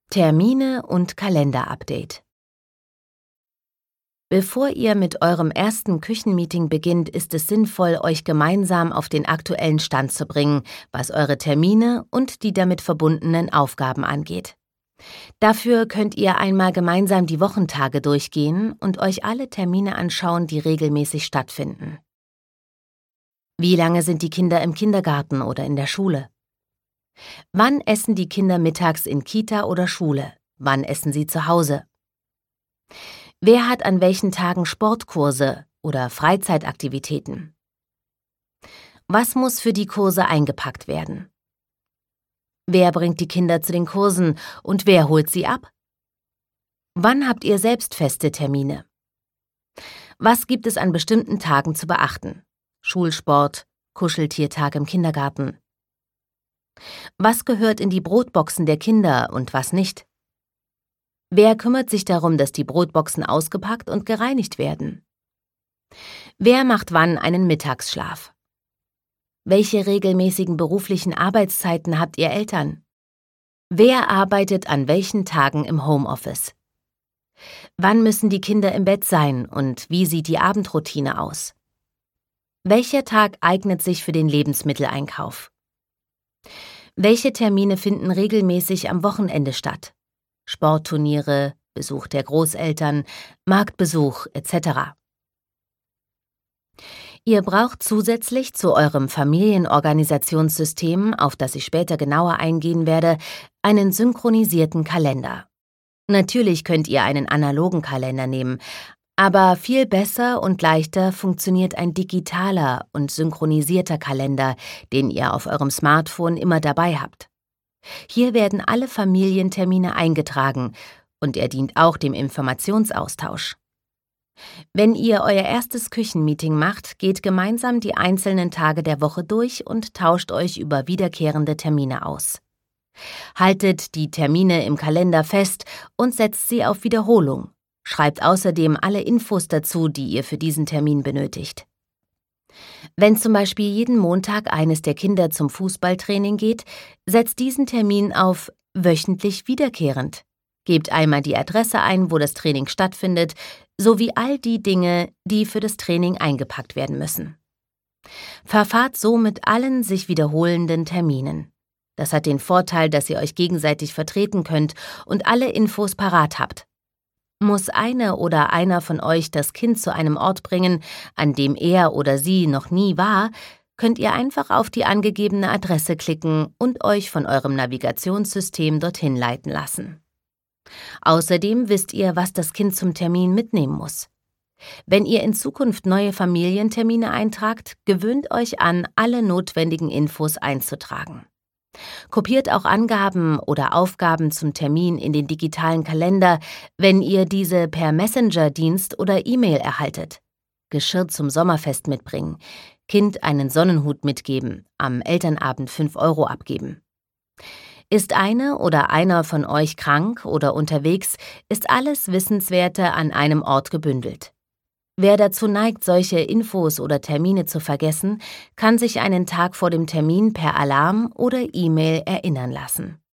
Termine und Kalender-Update. Bevor ihr mit eurem ersten Küchenmeeting beginnt, ist es sinnvoll, euch gemeinsam auf den aktuellen Stand zu bringen, was eure Termine und die damit verbundenen Aufgaben angeht. Dafür könnt ihr einmal gemeinsam die Wochentage durchgehen und euch alle Termine anschauen, die regelmäßig stattfinden. Wie lange sind die Kinder im Kindergarten oder in der Schule? Wann essen die Kinder mittags in Kita oder Schule? Wann essen sie zu Hause? Wer hat an welchen Tagen Sportkurse oder Freizeitaktivitäten? Was muss für die Kurse eingepackt werden? Wer bringt die Kinder zu den Kursen und wer holt sie ab? Wann habt ihr selbst feste Termine? Was gibt es an bestimmten Tagen zu beachten? Schulsport, Kuscheltiertag im Kindergarten. Was gehört in die Brotboxen der Kinder und was nicht? Wer kümmert sich darum, dass die Brotboxen ausgepackt und gereinigt werden? Wer macht wann einen Mittagsschlaf? Welche regelmäßigen beruflichen Arbeitszeiten habt ihr Eltern? Wer arbeitet an welchen Tagen im Homeoffice? Wann müssen die Kinder im Bett sein und wie sieht die Abendroutine aus? Welcher Tag eignet sich für den Lebensmitteleinkauf? Welche Termine finden regelmäßig am Wochenende statt? Sportturniere, Besuch der Großeltern, Marktbesuch etc. Ihr braucht zusätzlich zu eurem Familienorganisationssystem, auf das ich später genauer eingehen werde, einen synchronisierten Kalender. Natürlich könnt ihr einen analogen Kalender nehmen, aber viel besser und leichter funktioniert ein digitaler und synchronisierter Kalender, den ihr auf eurem Smartphone immer dabei habt. Hier werden alle Familientermine eingetragen und er dient auch dem Informationsaustausch. Wenn ihr euer erstes Küchenmeeting macht, geht gemeinsam die einzelnen Tage der Woche durch und tauscht euch über wiederkehrende Termine aus. Haltet die Termine im Kalender fest und setzt sie auf Wiederholung. Schreibt außerdem alle Infos dazu, die ihr für diesen Termin benötigt. Wenn zum Beispiel jeden Montag eines der Kinder zum Fußballtraining geht, setzt diesen Termin auf wöchentlich wiederkehrend. Gebt einmal die Adresse ein, wo das Training stattfindet, sowie all die Dinge, die für das Training eingepackt werden müssen. Verfahrt so mit allen sich wiederholenden Terminen. Das hat den Vorteil, dass ihr euch gegenseitig vertreten könnt und alle Infos parat habt. Muss eine oder einer von euch das Kind zu einem Ort bringen, an dem er oder sie noch nie war, könnt ihr einfach auf die angegebene Adresse klicken und euch von eurem Navigationssystem dorthin leiten lassen. Außerdem wisst ihr, was das Kind zum Termin mitnehmen muss. Wenn ihr in Zukunft neue Familientermine eintragt, gewöhnt euch an, alle notwendigen Infos einzutragen. Kopiert auch Angaben oder Aufgaben zum Termin in den digitalen Kalender, wenn ihr diese per Messenger-Dienst oder E-Mail erhaltet. Geschirr zum Sommerfest mitbringen, Kind einen Sonnenhut mitgeben, am Elternabend 5 € abgeben. Ist eine oder einer von euch krank oder unterwegs, ist alles Wissenswerte an einem Ort gebündelt. Wer dazu neigt, solche Infos oder Termine zu vergessen, kann sich einen Tag vor dem Termin per Alarm oder E-Mail erinnern lassen.